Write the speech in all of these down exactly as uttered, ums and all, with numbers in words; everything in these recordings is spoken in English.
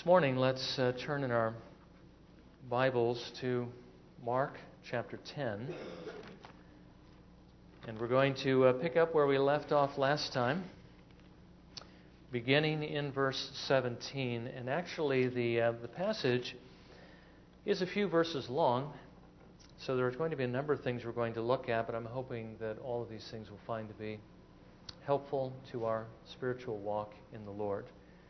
This morning, let's uh, turn in our Bibles to Mark chapter ten. And we're going to uh, pick up where we left off last time, beginning in verse seventeen. And actually, the, uh, the passage is a few verses long, so there's going to be a number of things we're going to look at, but I'm hoping that all of these things will find to be helpful to our spiritual walk in the Lord.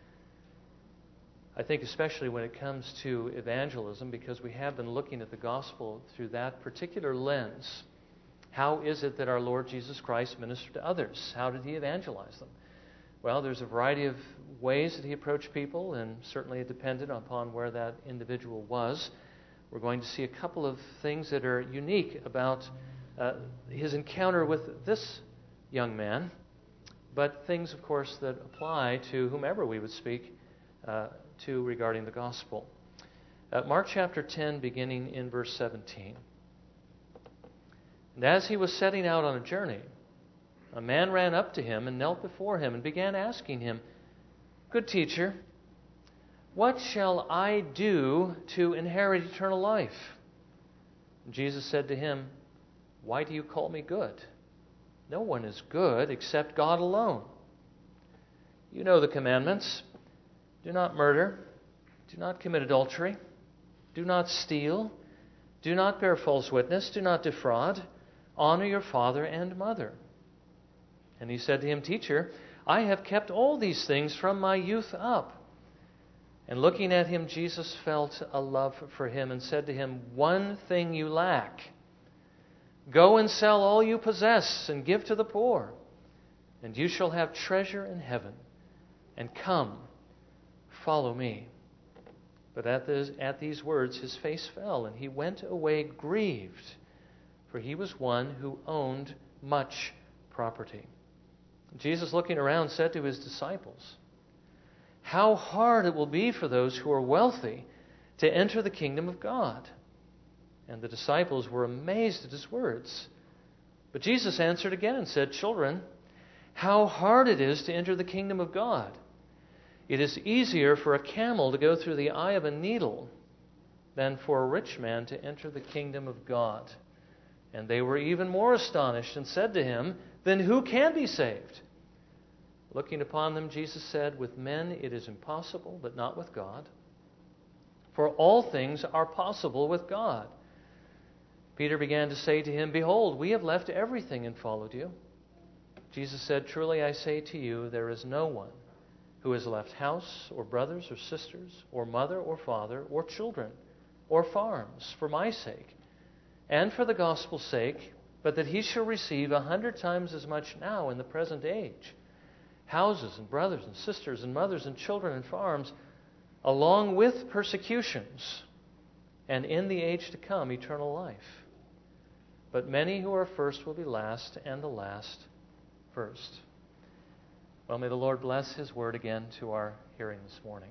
I think especially when it comes to evangelism, because we have been looking at the gospel through that particular lens. How is it that our Lord Jesus Christ ministered to others? How did he evangelize them? Well, there's a variety of ways that he approached people, and certainly it depended upon where that individual was. We're going to see a couple of things that are unique about uh, his encounter with this young man, but things, of course, that apply to whomever we would speak uh, to regarding the gospel. Uh, Mark chapter ten, beginning in verse seventeen. And as he was setting out on a journey, a man ran up to him and knelt before him and began asking him, "Good teacher, what shall I do to inherit eternal life?" And Jesus said to him, "Why do you call me good? No one is good except God alone. You know the commandments. Do not murder. Do not commit adultery. Do not steal. Do not bear false witness. Do not defraud. Honor your father and mother." And he said to him, "Teacher, I have kept all these things from my youth up." And looking at him, Jesus felt a love for him and said to him, "One thing you lack. Go and sell all you possess and give to the poor, and you shall have treasure in heaven. And come, follow me." But at, this, at these words his face fell, and he went away grieved, for he was one who owned much property. Jesus, looking around, said to his disciples, "How hard it will be for those who are wealthy to enter the kingdom of God." And the disciples were amazed at his words. But Jesus answered again and said, "Children, how hard it is to enter the kingdom of God. It is easier for a camel to go through the eye of a needle than for a rich man to enter the kingdom of God." And they were even more astonished and said to him, "Then who can be saved?" Looking upon them, Jesus said, "With men it is impossible, but not with God. For all things are possible with God." Peter began to say to him, "Behold, we have left everything and followed you." Jesus said, "Truly I say to you, there is no one who has left house or brothers or sisters or mother or father or children or farms for my sake and for the gospel's sake, but that he shall receive a hundred times as much now in the present age, houses and brothers and sisters and mothers and children and farms, along with persecutions, and in the age to come eternal life. But many who are first will be last, and the last first." Well, may the Lord bless his word again to our hearing this morning.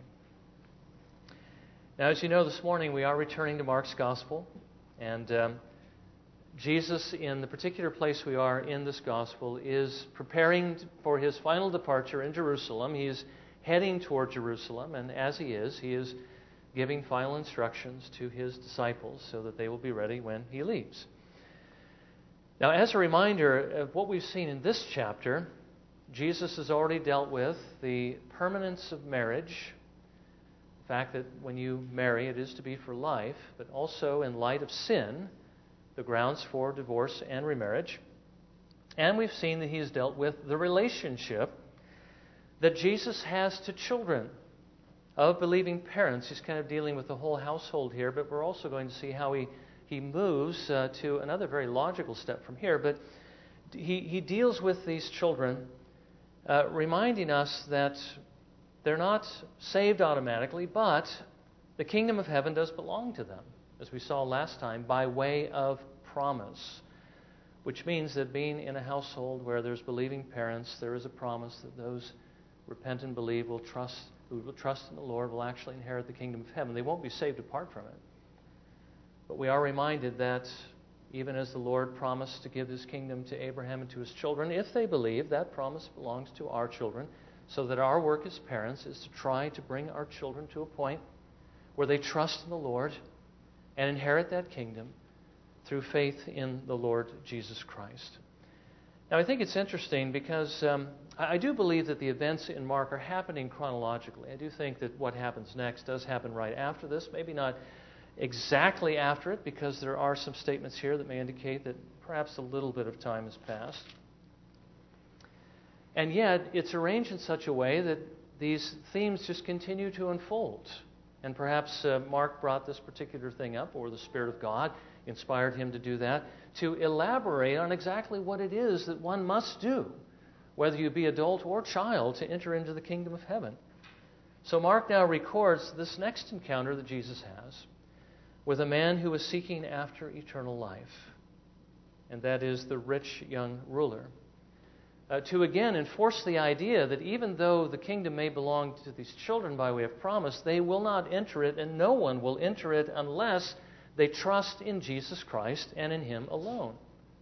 Now, as you know, this morning we are returning to Mark's gospel, and um, Jesus, in the particular place we are in this gospel, is preparing for his final departure in Jerusalem. He is heading toward Jerusalem, and as he is, he is giving final instructions to his disciples so that they will be ready when he leaves. Now, as a reminder of what we've seen in this chapter, Jesus has already dealt with the permanence of marriage, the fact that when you marry, it is to be for life, but also in light of sin, the grounds for divorce and remarriage. And we've seen that he has dealt with the relationship that Jesus has to children of believing parents. He's kind of dealing with the whole household here, but we're also going to see how he, he moves uh, to another very logical step from here. But he, he deals with these children, uh, reminding us that they're not saved automatically, but the kingdom of heaven does belong to them, as we saw last time, by way of promise, which means that being in a household where there's believing parents, there is a promise that those repent and believe will trust, who will trust in the Lord will actually inherit the kingdom of heaven. They won't be saved apart from it. But we are reminded that even as the Lord promised to give his kingdom to Abraham and to his children, if they believe, that promise belongs to our children, So that our work as parents is to try to bring our children to a point where they trust in the Lord and inherit that kingdom through faith in the Lord Jesus Christ. Now, I think it's interesting because um, I do believe that the events in Mark are happening chronologically. I do think that what happens next does happen right after this, maybe not exactly after it, because there are some statements here that may indicate that perhaps a little bit of time has passed. And yet, it's arranged in such a way that these themes just continue to unfold. And perhaps uh, Mark brought this particular thing up, or the Spirit of God inspired him to do that, to elaborate on exactly what it is that one must do, whether you be adult or child, to enter into the kingdom of heaven. So Mark now records this next encounter that Jesus has with a man who is seeking after eternal life, and that is the rich young ruler. Uh, to again enforce the idea that even though the kingdom may belong to these children by way of promise, they will not enter it, and no one will enter it unless they trust in Jesus Christ and in Him alone.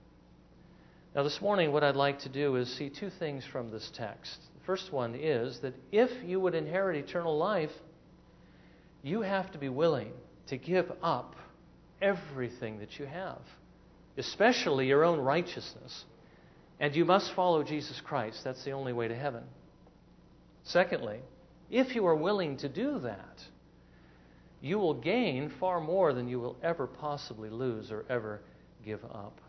Now this morning what I'd like to do is see two things from this text. The first one is that if you would inherit eternal life, you have to be willing to give up everything that you have, especially your own righteousness. And you must follow Jesus Christ. That's the only way to heaven. Secondly, if you are willing to do that, you will gain far more than you will ever possibly lose or ever give up.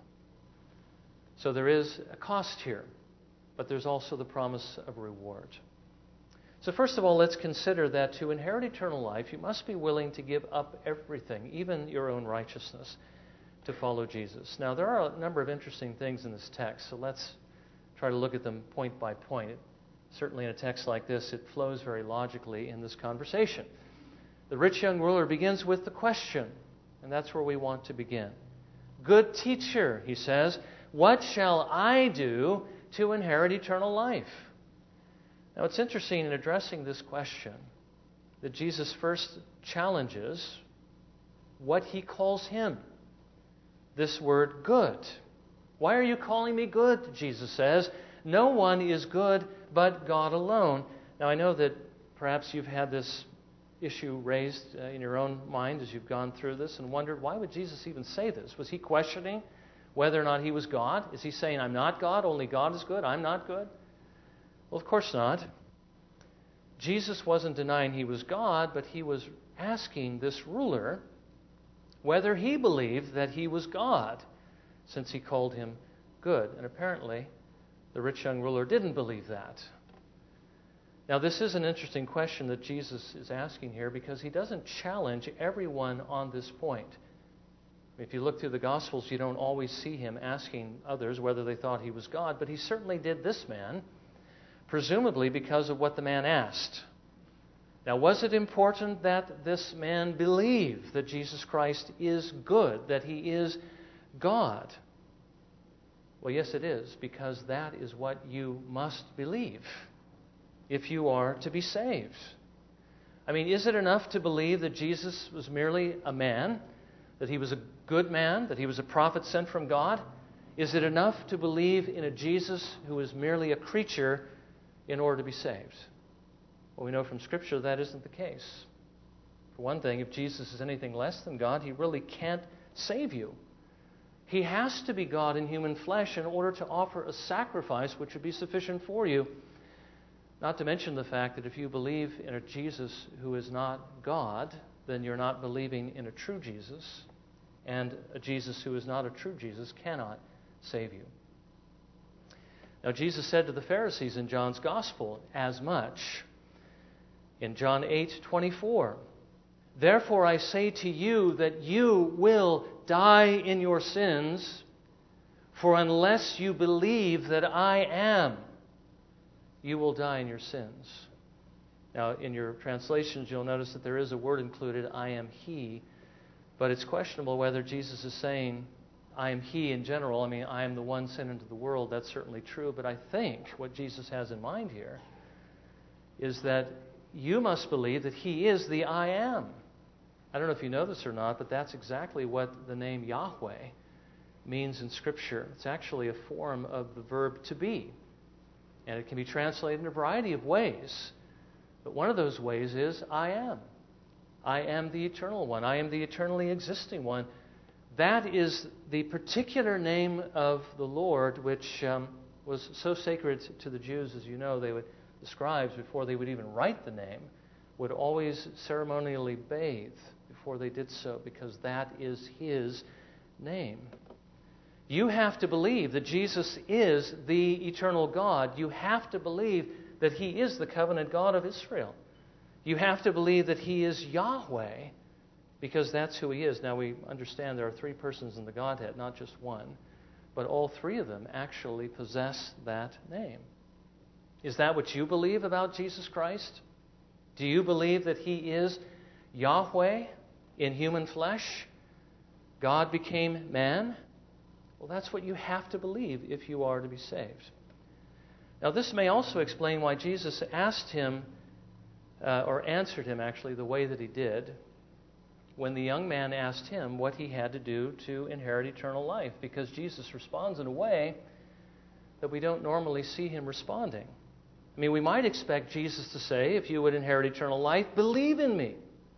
So there is a cost here, but there's also the promise of reward. So first of all, let's consider that to inherit eternal life, you must be willing to give up everything, even your own righteousness, to follow Jesus. Now, there are a number of interesting things in this text, so let's try to look at them point by point. It, certainly in a text like this, it flows very logically in this conversation. The rich young ruler begins with the question, and that's where we want to begin. Good teacher, he says, what shall I do to inherit eternal life? Now, it's interesting in addressing this question that Jesus first challenges what he calls him. This word, good. Why are you calling me good? Jesus says. No one is good but God alone. Now, I know that perhaps you've had this issue raised uh, in your own mind as you've gone through this and wondered, why would Jesus even say this? Was he questioning whether or not he was God? Is he saying, I'm not God, only God is good, I'm not good? Well, of course not. Jesus wasn't denying he was God, but he was asking this ruler whether he believed that he was God, since he called him good. And apparently, the rich young ruler didn't believe that. Now, this is an interesting question that Jesus is asking here, because he doesn't challenge everyone on this point. If you look through the Gospels, you don't always see him asking others whether they thought he was God, but he certainly did this man, presumably because of what the man asked. Now, was it important that this man believe that Jesus Christ is good, that he is God? Well, yes, it is, because that is what you must believe if you are to be saved. I mean, is it enough to believe that Jesus was merely a man, that he was a good man, that he was a prophet sent from God? Is it enough to believe in a Jesus who is merely a creature in order to be saved? Well, we know from Scripture that isn't the case. For one thing, if Jesus is anything less than God, he really can't save you. He has to be God in human flesh in order to offer a sacrifice which would be sufficient for you. Not to mention the fact that if you believe in a Jesus who is not God, then you're not believing in a true Jesus, and a Jesus who is not a true Jesus cannot save you. Now, Jesus said to the Pharisees in John's Gospel as much. In John eight twenty-four, therefore I say to you that you will die in your sins, for unless you believe that I am, you will die in your sins. Now, in your translations, you'll notice that there is a word included, I am He, but it's questionable whether Jesus is saying, I am He in general. I mean, I am the one sent into the world. That's certainly true, but I think what Jesus has in mind here is that you must believe that He is the I am. I don't know if you know this or not, but that's exactly what the name Yahweh means in Scripture. It's actually a form of the verb to be. And it can be translated in a variety of ways. But one of those ways is, I am. I am the eternal one. I am the eternally existing one. That is the particular name of the Lord, which um, was so sacred to the Jews, as you know. They would, the scribes, before they would even write the name, would always ceremonially bathe before they did so, because that is His name. You have to believe that Jesus is the eternal God. You have to believe that He is the covenant God of Israel. You have to believe that He is Yahweh, because that's who He is. Now, we understand there are three persons in the Godhead, not just one, but all three of them actually possess that name. Is that what you believe about Jesus Christ? Do you believe that He is Yahweh in human flesh? God became man? Well, that's what you have to believe if you are to be saved. Now, this may also explain why Jesus asked him, uh, or answered him actually, the way that He did, when the young man asked him what he had to do to inherit eternal life, because Jesus responds in a way that we don't normally see Him responding. I mean, we might expect Jesus to say, if you would inherit eternal life, believe in me,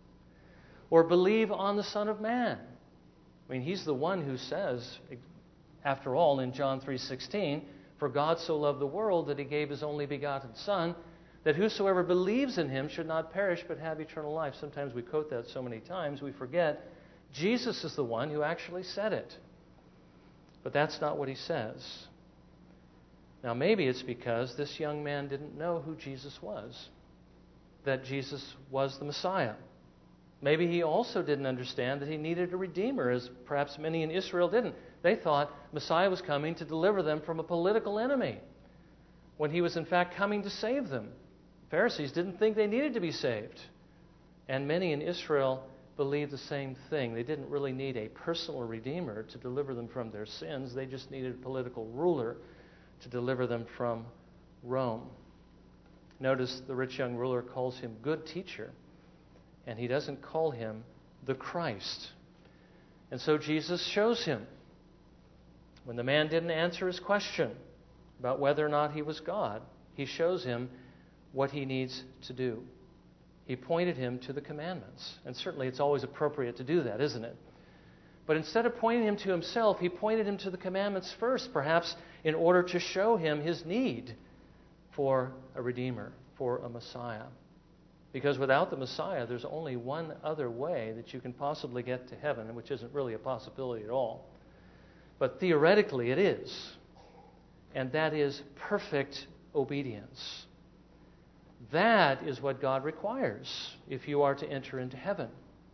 or believe on the Son of Man. I mean, He's the one who says, after all, in John three sixteen, for God so loved the world that He gave His only begotten Son, that whosoever believes in Him should not perish but have eternal life. Sometimes we quote that so many times we forget Jesus is the one who actually said it. But that's not what He says. Now, maybe it's because this young man didn't know who Jesus was, that Jesus was the Messiah. Maybe he also didn't understand that he needed a Redeemer, as perhaps many in Israel didn't. They thought Messiah was coming to deliver them from a political enemy, when He was in fact coming to save them. Pharisees didn't think they needed to be saved. And many in Israel believed the same thing. They didn't really need a personal Redeemer to deliver them from their sins. They just needed a political ruler to deliver them from Rome. Notice the rich young ruler calls Him good teacher, and he doesn't call Him the Christ. And so Jesus shows him. When the man didn't answer his question about whether or not he was God, He shows him what he needs to do. He pointed him to the commandments. And certainly it's always appropriate to do that, isn't it? But instead of pointing him to Himself, He pointed him to the commandments first, perhaps in order to show him his need for a Redeemer, for a Messiah. Because without the Messiah, there's only one other way that you can possibly get to heaven, which isn't really a possibility at all. But theoretically it is. And that is perfect obedience. That is what God requires if you are to enter into heaven.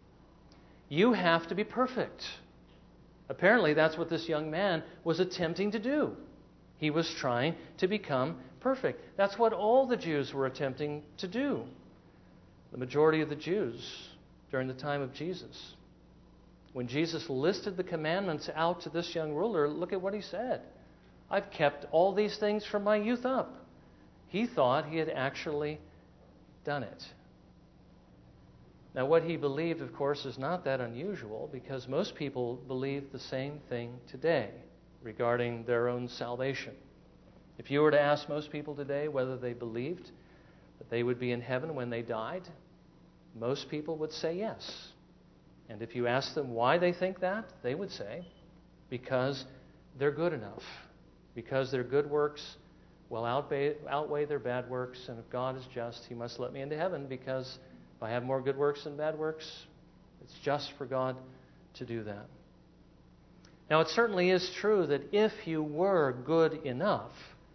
You have to be perfect. Apparently, that's what this young man was attempting to do. He was trying to become perfect. That's what all the Jews were attempting to do. The majority of the Jews during the time of Jesus. When Jesus listed the commandments out to this young ruler, look at what he said. I've kept all these things from my youth up. He thought he had actually done it. Now, what he believed, of course, is not that unusual, because most people believe the same thing today regarding their own salvation. If you were to ask most people today whether they believed that they would be in heaven when they died, most people would say yes. And if you ask them why they think that, they would say, because they're good enough. Because their good works will outweigh, outweigh their bad works, and if God is just, He must let me into heaven, because if I have more good works than bad works, it's just for God to do that. Now, it certainly is true that if you were good enough,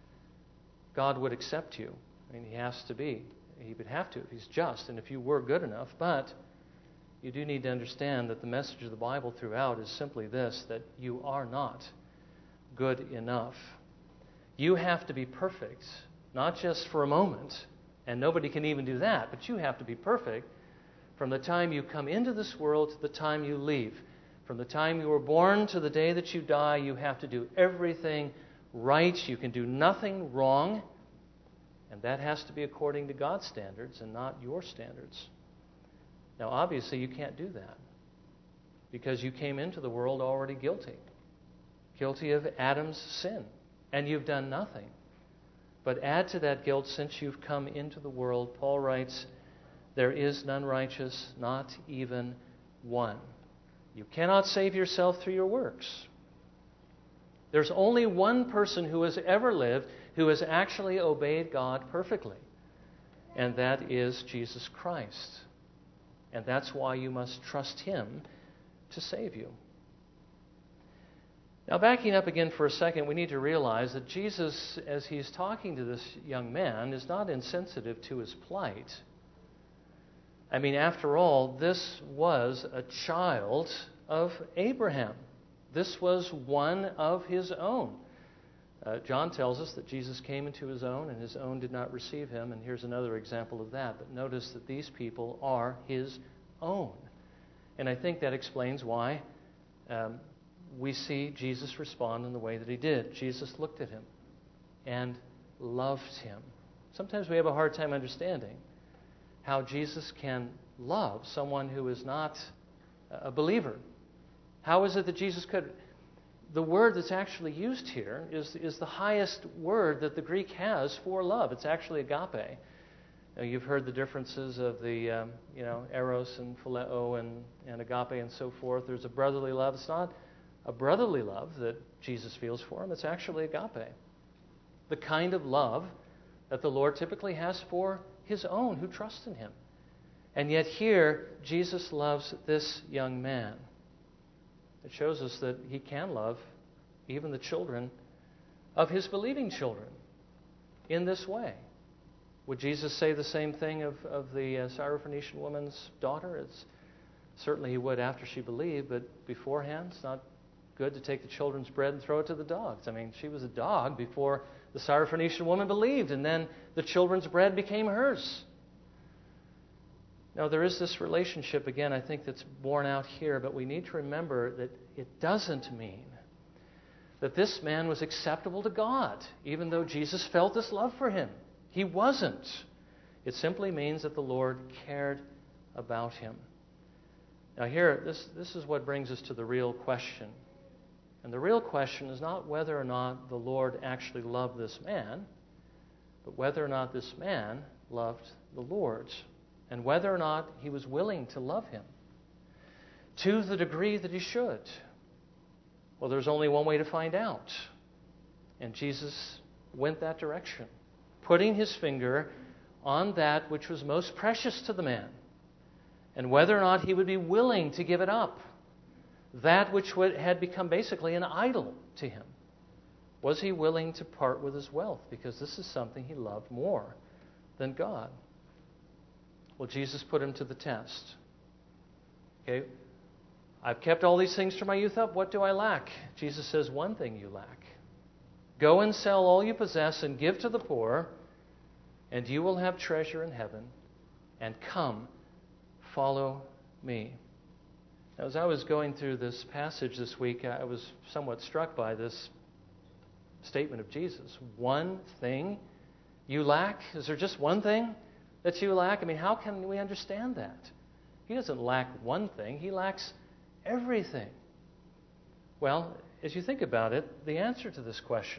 God would accept you. I mean, He has to be. He would have to if He's just, and if you were good enough. But you do need to understand that the message of the Bible throughout is simply this, that you are not good enough. You have to be perfect, not just for a moment, and nobody can even do that, but you have to be perfect from the time you come into this world to the time you leave. From the time you were born to the day that you die, you have to do everything right. You can do nothing wrong, and that has to be according to God's standards and not your standards. Now, obviously, you can't do that because you came into the world already guilty, guilty of Adam's sin, and you've done nothing But add to that guilt, since you've come into the world, Paul writes, there is none righteous, not even one. You cannot save yourself through your works. There's only one person who has ever lived who has actually obeyed God perfectly, and that is Jesus Christ. And that's why you must trust Him to save you. Now, backing up again for a second, we need to realize that Jesus, as He's talking to this young man, is not insensitive to his plight. I mean, after all, this was a child of Abraham. This was one of his own. Uh, John tells us that Jesus came into His own, and His own did not receive Him. And here's another example of that. But notice that these people are His own. And I think that explains why um, we see Jesus respond in the way that He did. Jesus looked at him and loved him. Sometimes we have a hard time understanding how Jesus can love someone who is not a believer. How is it that Jesus could? The word that's actually used here is, is the highest word that the Greek has for love. It's actually agape. Now, you've heard the differences of the um, you know eros and phileo and, and agape and so forth. There's a brotherly love. It's not a brotherly love that Jesus feels for him. It's actually agape. The kind of love that the Lord typically has for His own who trust in Him. And yet here, Jesus loves this young man. It shows us that He can love even the children of His believing children in this way. Would Jesus say the same thing of, of the uh, Syrophoenician woman's daughter? It's, certainly He would after she believed, but beforehand, it's not good to take the children's bread and throw it to the dogs. I mean, she was a dog before the Syrophoenician woman believed, and then the children's bread became hers. Now, there is this relationship, again, I think that's borne out here, but we need to remember that it doesn't mean that this man was acceptable to God, even though Jesus felt this love for him. He wasn't. It simply means that the Lord cared about him. Now, here, this, this is what brings us to the real question. And the real question is not whether or not the Lord actually loved this man, but whether or not this man loved the Lord, and whether or not he was willing to love Him to the degree that he should. Well, there's only one way to find out. And Jesus went that direction, putting His finger on that which was most precious to the man, and whether or not he would be willing to give it up. That which had become basically an idol to him. Was he willing to part with his wealth? Because this is something he loved more than God. Well, Jesus put him to the test. Okay, I've kept all these things from my youth up. What do I lack? Jesus says, one thing you lack. Go and sell all you possess and give to the poor, and you will have treasure in heaven. And come, follow me. As I was going through this passage this week, I was somewhat struck by this statement of Jesus. One thing you lack? Is there just one thing that you lack? I mean, how can we understand that? He doesn't lack one thing. He lacks everything. Well, as you think about it, the answer to this question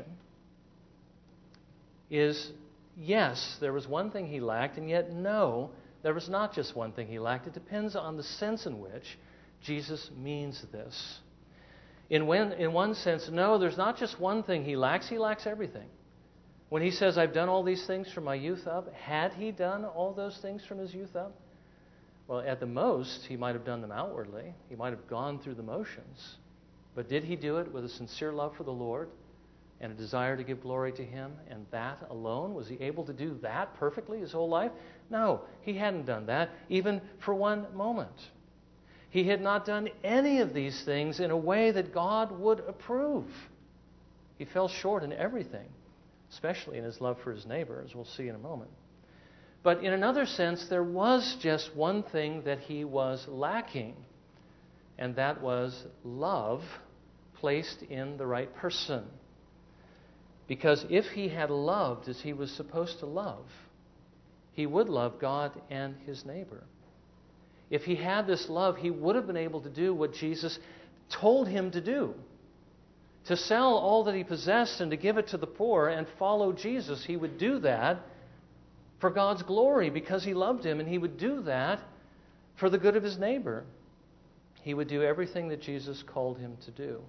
is yes, there was one thing he lacked, and yet no, there was not just one thing he lacked. It depends on the sense in which Jesus means this. In, when, in one sense, no, there's not just one thing he lacks, he lacks everything. When he says, I've done all these things from my youth up, had he done all those things from his youth up? Well, at the most, he might have done them outwardly. He might have gone through the motions. But did he do it with a sincere love for the Lord and a desire to give glory to Him, and that alone? Was he able to do that perfectly his whole life? No, he hadn't done that, even for one moment. He had not done any of these things in a way that God would approve. He fell short in everything, especially in his love for his neighbor, as we'll see in a moment. But in another sense, there was just one thing that he was lacking, and that was love placed in the right person. Because if he had loved as he was supposed to love, he would love God and his neighbor. If he had this love, he would have been able to do what Jesus told him to do, to sell all that he possessed and to give it to the poor and follow Jesus. He would do that for God's glory because he loved him, and he would do that for the good of his neighbor. He would do everything that Jesus called him to do.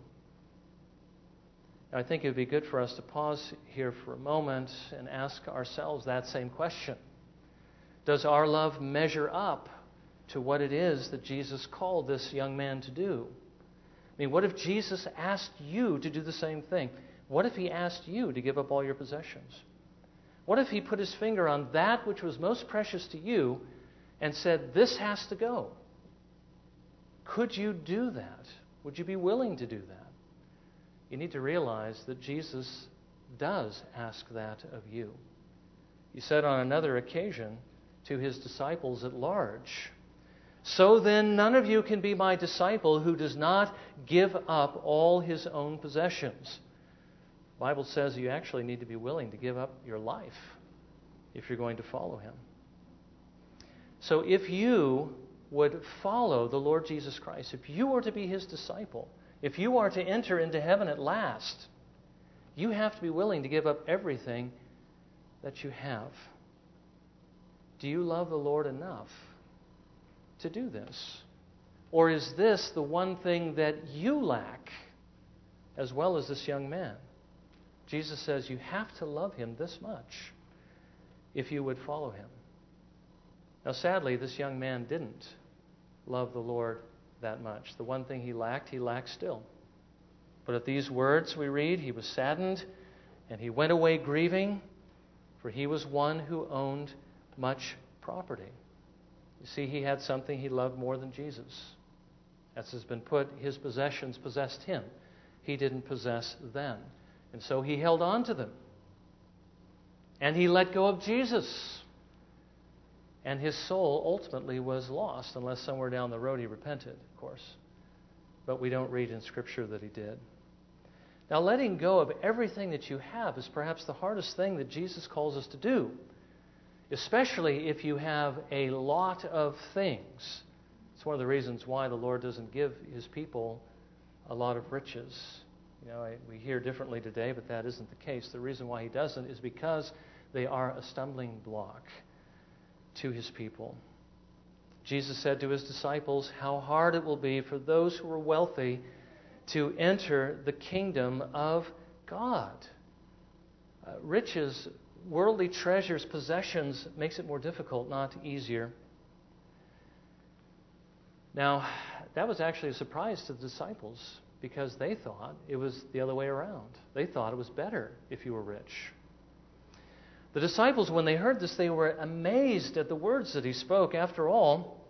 I think it would be good for us to pause here for a moment and ask ourselves that same question. Does our love measure up to what it is that Jesus called this young man to do? I mean, what if Jesus asked you to do the same thing? What if he asked you to give up all your possessions? What if he put his finger on that which was most precious to you and said, this has to go? Could you do that? Would you be willing to do that? You need to realize that Jesus does ask that of you. He said on another occasion to his disciples at large, so then none of you can be my disciple who does not give up all his own possessions. The Bible says you actually need to be willing to give up your life if you're going to follow him. So if you would follow the Lord Jesus Christ, if you are to be his disciple, if you are to enter into heaven at last, you have to be willing to give up everything that you have. Do you love the Lord enough to do this? Or is this the one thing that you lack, as well as this young man? Jesus says you have to love him this much if you would follow him. Now, sadly, this young man didn't love the Lord that much. The one thing he lacked, he lacked still. But at these words we read, he was saddened, and he went away grieving, for he was one who owned much property. You see, he had something he loved more than Jesus. As has been put, his possessions possessed him. He didn't possess them. And so he held on to them. And he let go of Jesus. And his soul ultimately was lost, unless somewhere down the road he repented, of course. But we don't read in Scripture that he did. Now, letting go of everything that you have is perhaps the hardest thing that Jesus calls us to do, especially if you have a lot of things. It's one of the reasons why the Lord doesn't give his people a lot of riches. You know, I, we hear differently today, but that isn't the case. The reason why he doesn't is because they are a stumbling block to his people. Jesus said to his disciples how hard it will be for those who are wealthy to enter the kingdom of God. Uh, riches, worldly treasures, possessions makes it more difficult, not easier. Now, that was actually a surprise to the disciples because they thought it was the other way around. They thought it was better if you were rich. The disciples, when they heard this, they were amazed at the words that he spoke. After all,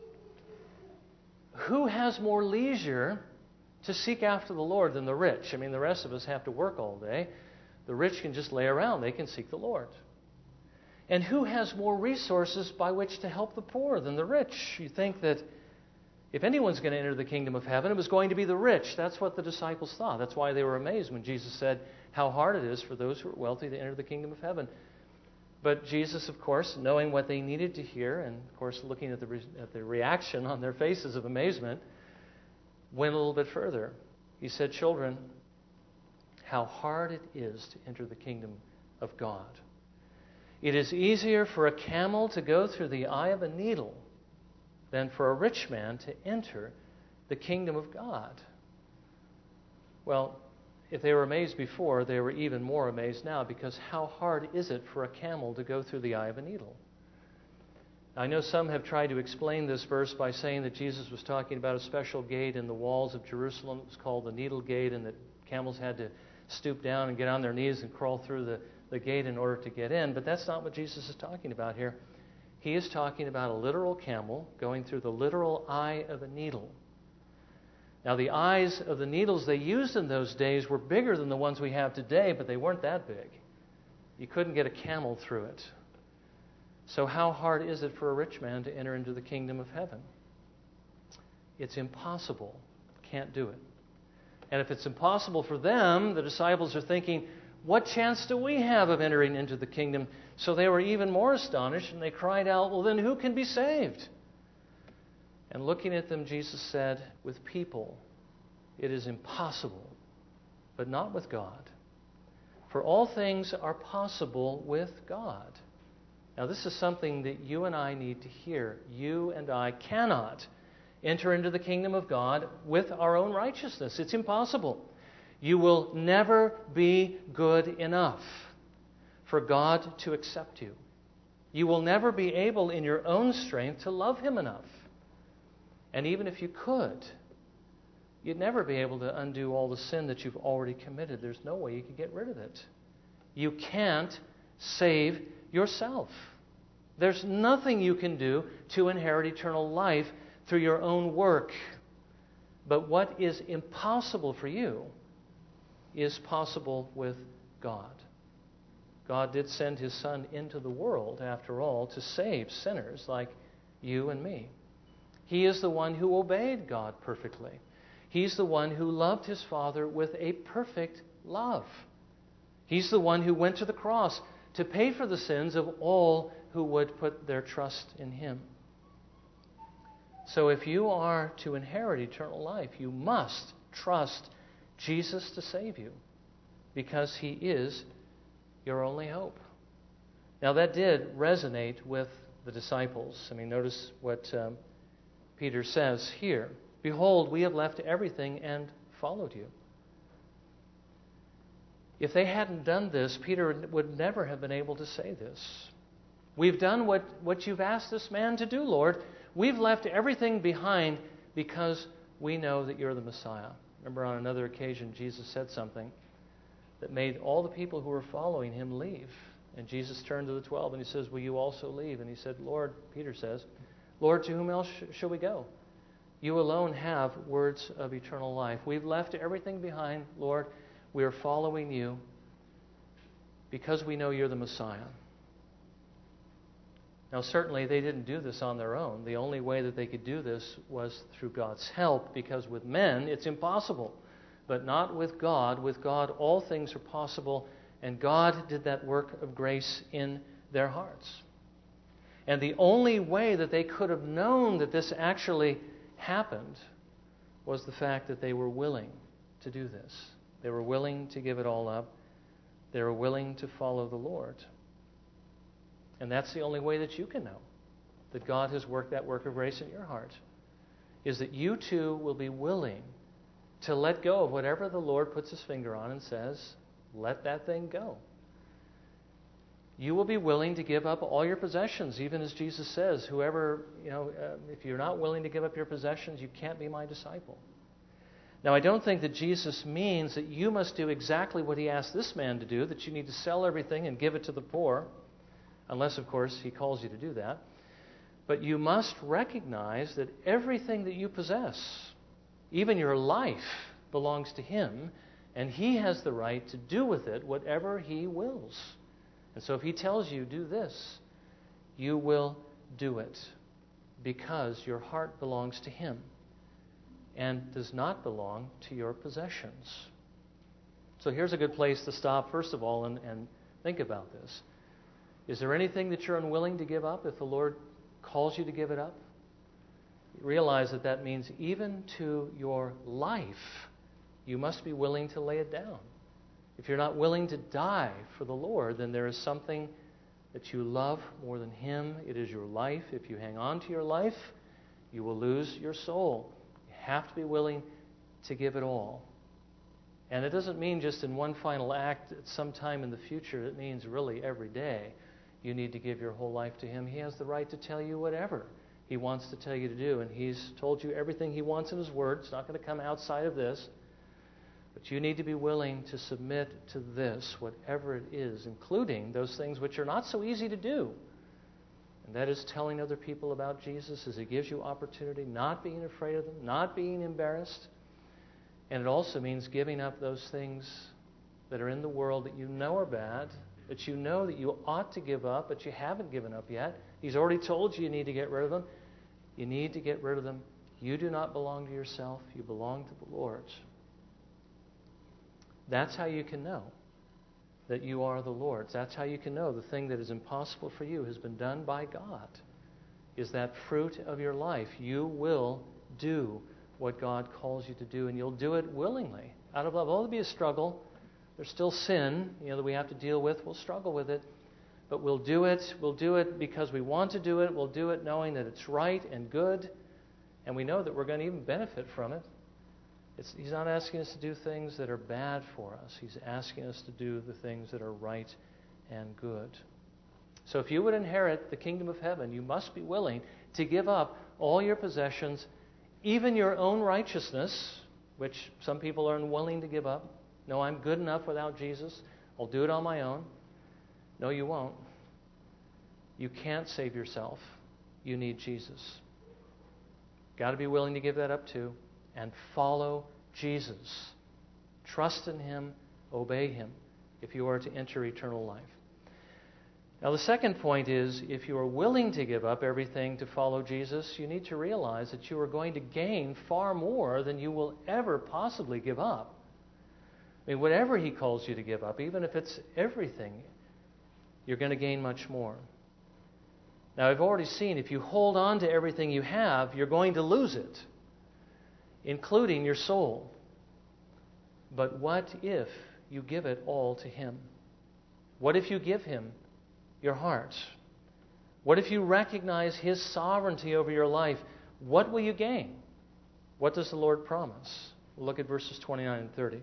who has more leisure to seek after the Lord than the rich? I mean, the rest of us have to work all day. The rich can just lay around. They can seek the Lord. And who has more resources by which to help the poor than the rich? You think that if anyone's going to enter the kingdom of heaven, it was going to be the rich. That's what the disciples thought. That's why they were amazed when Jesus said how hard it is for those who are wealthy to enter the kingdom of heaven. But Jesus, of course, knowing what they needed to hear, and of course looking at the, re- at the reaction on their faces of amazement, went a little bit further. He said, children, how hard it is to enter the kingdom of God. It is easier for a camel to go through the eye of a needle than for a rich man to enter the kingdom of God. Well, if they were amazed before, they were even more amazed now, because how hard is it for a camel to go through the eye of a needle? I know some have tried to explain this verse by saying that Jesus was talking about a special gate in the walls of Jerusalem. It was called the Needle Gate, and that camels had to stoop down and get on their knees and crawl through the, the gate in order to get in. But that's not what Jesus is talking about here. He is talking about a literal camel going through the literal eye of a needle. Now, the eyes of the needles they used in those days were bigger than the ones we have today, but they weren't that big. You couldn't get a camel through it. So how hard is it for a rich man to enter into the kingdom of heaven? It's impossible. Can't do it. And if it's impossible for them, the disciples are thinking, what chance do we have of entering into the kingdom? So they were even more astonished, and they cried out, well, then who can be saved? And looking at them, Jesus said, with people, it is impossible, but not with God. For all things are possible with God. Now, this is something that you and I need to hear. You and I cannot enter into the kingdom of God with our own righteousness. It's impossible. You will never be good enough for God to accept you. You will never be able in your own strength to love Him enough. And even if you could, you'd never be able to undo all the sin that you've already committed. There's no way you could get rid of it. You can't save yourself. There's nothing you can do to inherit eternal life through your own work. But what is impossible for you is possible with God. God did send His Son into the world, after all, to save sinners like you and me. He is the one who obeyed God perfectly. He's the one who loved His Father with a perfect love. He's the one who went to the cross to pay for the sins of all who would put their trust in Him. So if you are to inherit eternal life, you must trust Jesus to save you, because He is your only hope. Now, that did resonate with the disciples. I mean, notice what um, Peter says here. Behold, we have left everything and followed you. If they hadn't done this, Peter would never have been able to say this. We've done what, what you've asked this man to do, Lord. We've left everything behind because we know that you're the Messiah. Remember, on another occasion, Jesus said something that made all the people who were following Him leave. And Jesus turned to the twelve and He says, will you also leave? And he said, Lord, Peter says, Lord, to whom else sh- shall we go? You alone have words of eternal life. We've left everything behind, Lord. We are following you because we know you're the Messiah. Now, certainly they didn't do this on their own. The only way that they could do this was through God's help, because with men it's impossible. But not with God. With God, all things are possible, and God did that work of grace in their hearts. And the only way that they could have known that this actually happened was the fact that they were willing to do this. They were willing to give it all up. They were willing to follow the Lord. And that's the only way that you can know that God has worked that work of grace in your heart, is that you too will be willing to let go of whatever the Lord puts His finger on and says, let that thing go. You will be willing to give up all your possessions, even as Jesus says, whoever, you know, uh, if you're not willing to give up your possessions, you can't be my disciple. Now, I don't think that Jesus means that you must do exactly what He asked this man to do, that you need to sell everything and give it to the poor, unless, of course, He calls you to do that. But you must recognize that everything that you possess, even your life, belongs to Him, and He has the right to do with it whatever He wills. And so if He tells you, do this, you will do it, because your heart belongs to Him and does not belong to your possessions. So here's a good place to stop, first of all, and, and think about this. Is there anything that you're unwilling to give up if the Lord calls you to give it up? Realize that that means even to your life, you must be willing to lay it down. If you're not willing to die for the Lord, then there is something that you love more than Him. It is your life. If you hang on to your life, you will lose your soul. You have to be willing to give it all. And it doesn't mean just in one final act at some time in the future. It means really every day you need to give your whole life to Him. He has the right to tell you whatever He wants to tell you to do. And He's told you everything He wants in His Word. It's not going to come outside of this. But you need to be willing to submit to this, whatever it is, including those things which are not so easy to do. And that is telling other people about Jesus as He gives you opportunity, not being afraid of them, not being embarrassed. And it also means giving up those things that are in the world that you know are bad, that you know that you ought to give up, but you haven't given up yet. He's already told you you need to get rid of them. You need to get rid of them. You do not belong to yourself. You belong to the Lord. That's how you can know that you are the Lord's. That's how you can know the thing that is impossible for you has been done by God, is that fruit of your life. You will do what God calls you to do, and you'll do it willingly. out of love. Oh, there'll be a struggle. There's still sin, you know, that we have to deal with. We'll struggle with it. But we'll do it. We'll do it because we want to do it. We'll do it knowing that it's right and good. And we know that we're going to even benefit from it. It's, he's not asking us to do things that are bad for us. He's asking us to do the things that are right and good. So if you would inherit the kingdom of heaven, you must be willing to give up all your possessions, even your own righteousness, which some people are unwilling to give up. No, I'm good enough without Jesus. I'll do it on my own. No, you won't. You can't save yourself. You need Jesus. Got to be willing to give that up too and follow Jesus. Trust in Him, obey Him if you are to enter eternal life. Now, the second point is, if you are willing to give up everything to follow Jesus, you need to realize that you are going to gain far more than you will ever possibly give up. I mean, whatever He calls you to give up, even if it's everything, you're going to gain much more. Now, I've already seen if you hold on to everything you have, you're going to lose it, including your soul. But what if you give it all to Him? What if you give Him your heart? What if you recognize His sovereignty over your life? What will you gain? What does the Lord promise? We'll look at verses twenty-nine and thirty.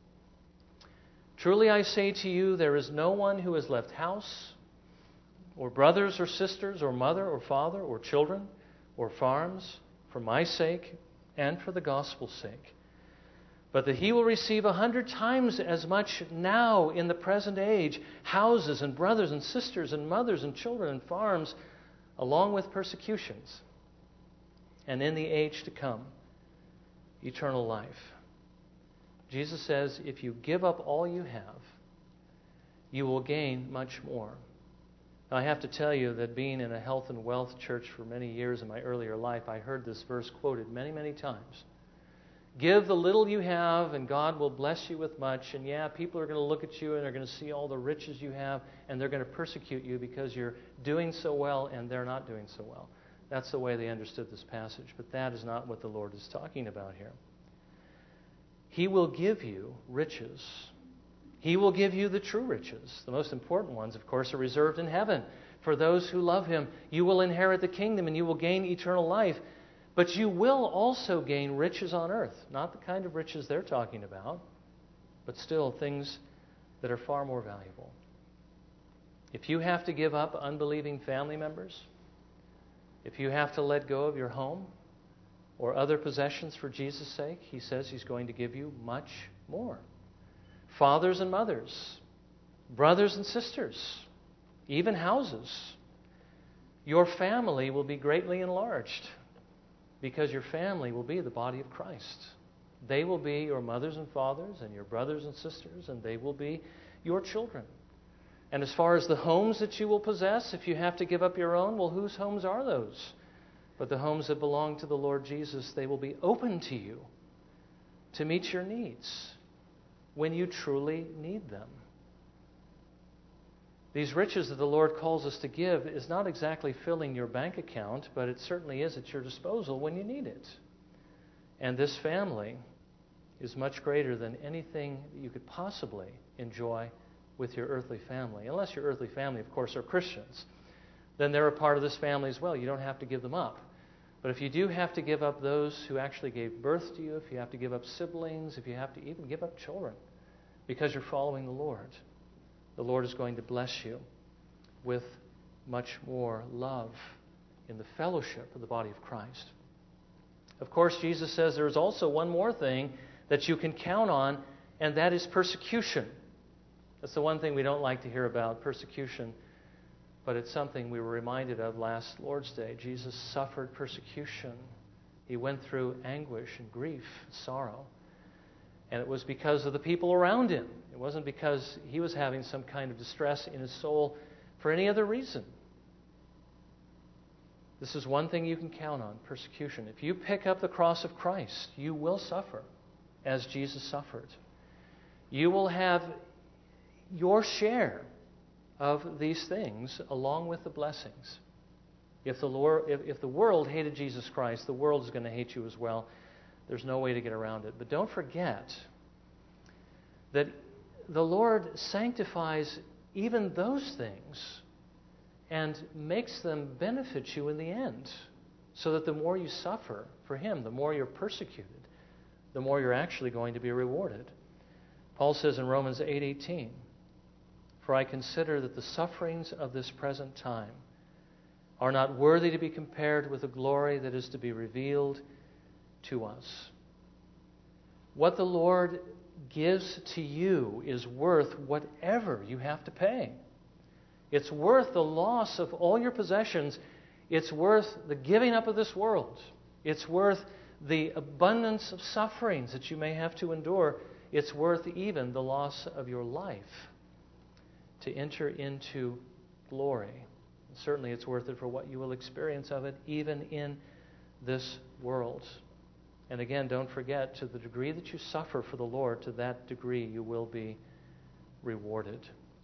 Truly I say to you, there is no one who has left house, or brothers or sisters, or mother or father, or children, or farms, for my sake and for the gospel's sake, but that he will receive a hundred times as much now in the present age, houses and brothers and sisters and mothers and children and farms, along with persecutions, and in the age to come, eternal life. Jesus says, if you give up all you have, you will gain much more. Now, I have to tell you that being in a health and wealth church for many years in my earlier life, I heard this verse quoted many, many times. Give the little you have, and God will bless you with much. And yeah, people are going to look at you, and they're going to see all the riches you have, and they're going to persecute you because you're doing so well, and they're not doing so well. That's the way they understood this passage. But that is not what the Lord is talking about here. He will give you riches. He will give you the true riches. The most important ones, of course, are reserved in heaven. For those who love Him, you will inherit the kingdom, and you will gain eternal life. But you will also gain riches on earth. Not the kind of riches they're talking about, but still things that are far more valuable. If you have to give up unbelieving family members, if you have to let go of your home or other possessions for Jesus' sake, He says He's going to give you much more. Fathers and mothers, brothers and sisters, even houses. Your family will be greatly enlarged, because your family will be the body of Christ. They will be your mothers and fathers and your brothers and sisters, and they will be your children. And as far as the homes that you will possess, if you have to give up your own, well, whose homes are those? But the homes that belong to the Lord Jesus, they will be open to you to meet your needs when you truly need them. These riches that the Lord calls us to give is not exactly filling your bank account, but it certainly is at your disposal when you need it. And this family is much greater than anything that you could possibly enjoy with your earthly family. Unless your earthly family, of course, are Christians. Then they're a part of this family as well. You don't have to give them up. But if you do have to give up those who actually gave birth to you, if you have to give up siblings, if you have to even give up children because you're following the Lord, the Lord is going to bless you with much more love in the fellowship of the body of Christ. Of course, Jesus says there's also one more thing that you can count on, and that is persecution. That's the one thing we don't like to hear about, persecution. But it's something we were reminded of last Lord's Day. Jesus suffered persecution. He went through anguish and grief and sorrow. And it was because of the people around Him. It wasn't because He was having some kind of distress in His soul for any other reason. This is one thing you can count on, persecution. If you pick up the cross of Christ, you will suffer as Jesus suffered. You will have your share of these things along with the blessings. If the Lord, if, if the world hated Jesus Christ, the world is going to hate you as well. There's no way to get around it. But don't forget that the Lord sanctifies even those things and makes them benefit you in the end, so that the more you suffer for Him, the more you're persecuted, the more you're actually going to be rewarded. Paul says in Romans eight eighteen, "For I consider that the sufferings of this present time are not worthy to be compared with the glory that is to be revealed to us." What the Lord gives to you is worth whatever you have to pay. It's worth the loss of all your possessions. It's worth the giving up of this world. It's worth the abundance of sufferings that you may have to endure. It's worth even the loss of your life to enter into glory. And certainly it's worth it for what you will experience of it, even in this world. And again, don't forget, to the degree that you suffer for the Lord, to that degree you will be rewarded.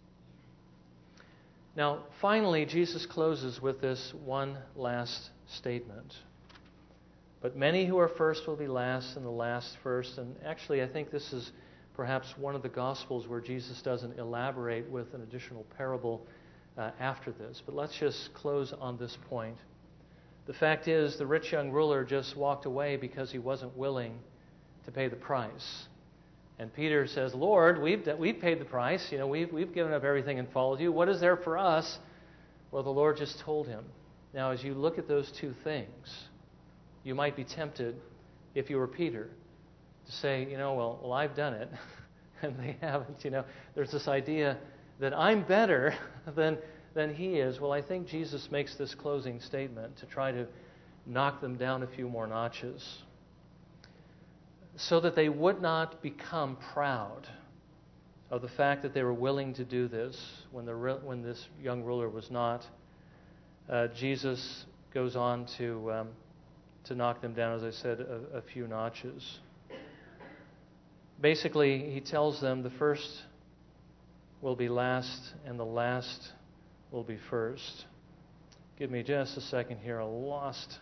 Now, finally, Jesus closes with this one last statement. "But many who are first will be last, and the last first." And actually, I think this is perhaps one of the Gospels where Jesus doesn't elaborate with an additional parable uh, after this. But let's just close on this point. The fact is, the rich young ruler just walked away because he wasn't willing to pay the price. And Peter says, "Lord, we've we've paid the price. You know, we've we've given up everything and followed you. What is there for us?" Well, the Lord just told him. Now, as you look at those two things, you might be tempted, if you were Peter, to say, you know, well, well, I've done it, and they haven't. You know, there's this idea that I'm better than than he is. Well, I think Jesus makes this closing statement to try to knock them down a few more notches, so that they would not become proud of the fact that they were willing to do this when the when this young ruler was not. Uh, Jesus goes on to um, to knock them down, as I said, a, a few notches. Basically, he tells them the first will be last and the last will be first. Give me just a second here. I lost.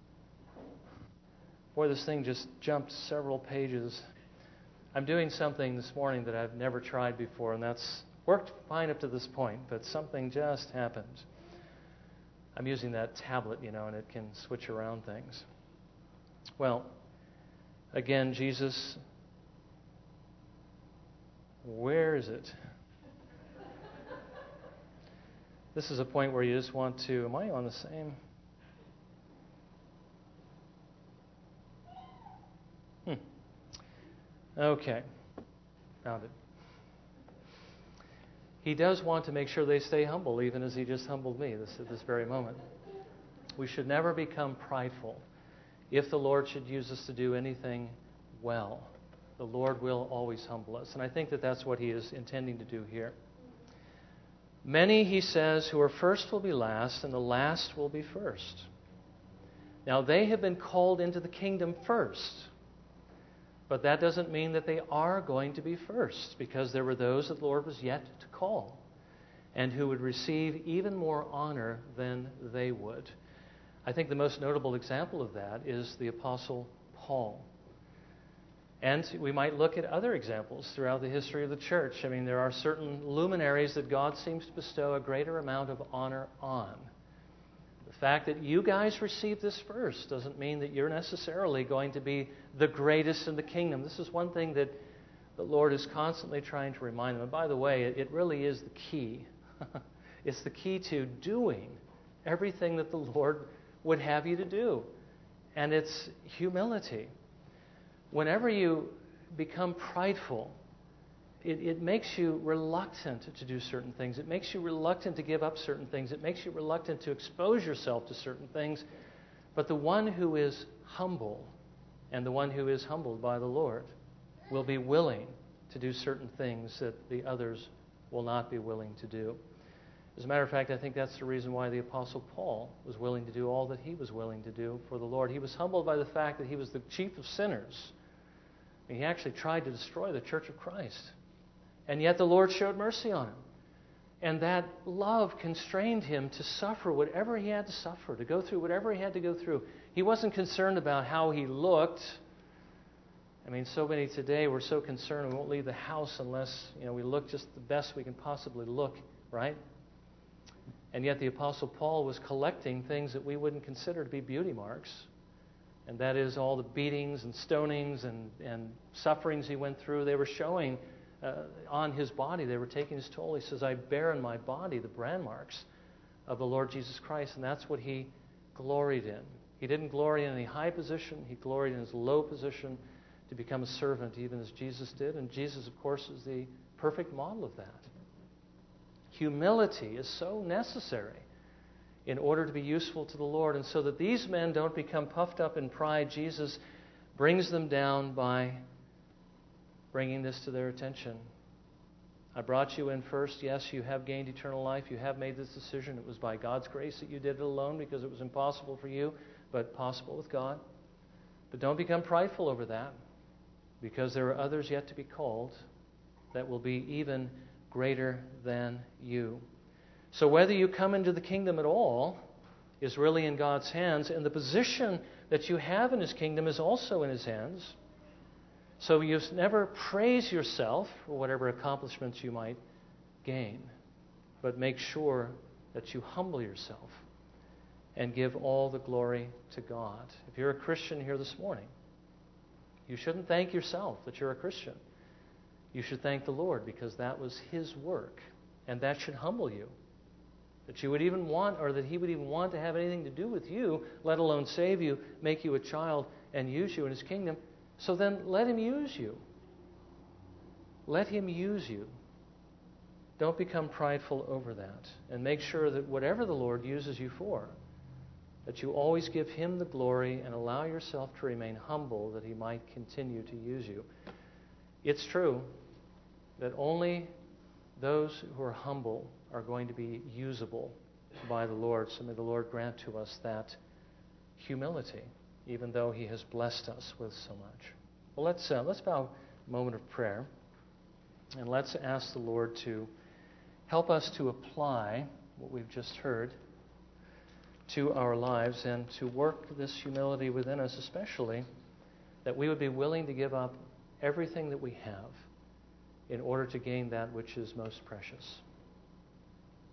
Boy, this thing just jumped several pages. I'm doing something this morning that I've never tried before, and that's worked fine up to this point, but something just happened. I'm using that tablet, you know, and it can switch around things. Well, again, Jesus, where is it? This is a point where you just want to, am I on the same? Hmm. Okay. Found it. He does want to make sure they stay humble, even as he just humbled me this, at this very moment. We should never become prideful. If the Lord should use us to do anything well, the Lord will always humble us. And I think that that's what he is intending to do here. Many, he says, who are first will be last, and the last will be first. Now, they have been called into the kingdom first. But that doesn't mean that they are going to be first, because there were those that the Lord was yet to call, and who would receive even more honor than they would. I think the most notable example of that is the Apostle Paul. And we might look at other examples throughout the history of the church. I mean, there are certain luminaries that God seems to bestow a greater amount of honor on. The fact that you guys received this first doesn't mean that you're necessarily going to be the greatest in the kingdom. This is one thing that the Lord is constantly trying to remind them. And by the way, it really is the key. It's the key to doing everything that the Lord would have you to do. And it's humility. Whenever you become prideful, it, it makes you reluctant to do certain things. It makes you reluctant to give up certain things. It makes you reluctant to expose yourself to certain things. But the one who is humble and the one who is humbled by the Lord will be willing to do certain things that the others will not be willing to do. As a matter of fact, I think that's the reason why the Apostle Paul was willing to do all that he was willing to do for the Lord. He was humbled by the fact that he was the chief of sinners. And he actually tried to destroy the church of Christ. And yet the Lord showed mercy on him. And that love constrained him to suffer whatever he had to suffer, to go through whatever he had to go through. He wasn't concerned about how he looked I mean, so many today, we're so concerned we won't leave the house unless, you know, we look just the best we can possibly look, right? And yet the Apostle Paul was collecting things that we wouldn't consider to be beauty marks. And that is all the beatings and stonings and, and sufferings he went through. They were showing uh, on his body. They were taking his toll. He says, I bear in my body the brand marks of the Lord Jesus Christ. And that's what he gloried in. He didn't glory in any high position. He gloried in his low position to become a servant, even as Jesus did. And Jesus, of course, is the perfect model of that. Humility is so necessary in order to be useful to the Lord. And so that these men don't become puffed up in pride, Jesus brings them down by bringing this to their attention. I brought you in first. Yes, you have gained eternal life. You have made this decision. It was by God's grace that you did it alone because it was impossible for you, but possible with God. But don't become prideful over that, because there are others yet to be called that will be even greater than you. So whether you come into the kingdom at all is really in God's hands, and the position that you have in His kingdom is also in His hands. So you never praise yourself for whatever accomplishments you might gain, but make sure that you humble yourself and give all the glory to God. If you're a Christian here this morning, you shouldn't thank yourself that you're a Christian. You should thank the Lord, because that was His work, and that should humble you. That you would even want, or that He would even want to have anything to do with you, let alone save you, make you a child, and use you in His kingdom. So then let Him use you. Let Him use you. Don't become prideful over that. And make sure that whatever the Lord uses you for, that you always give Him the glory and allow yourself to remain humble, that He might continue to use you. It's true that only those who are humble are going to be usable by the Lord. So may the Lord grant to us that humility, even though He has blessed us with so much. Well, let's uh, let's bow a moment of prayer, and let's ask the Lord to help us to apply what we've just heard to our lives, and to work this humility within us, especially that we would be willing to give up everything that we have in order to gain that which is most precious.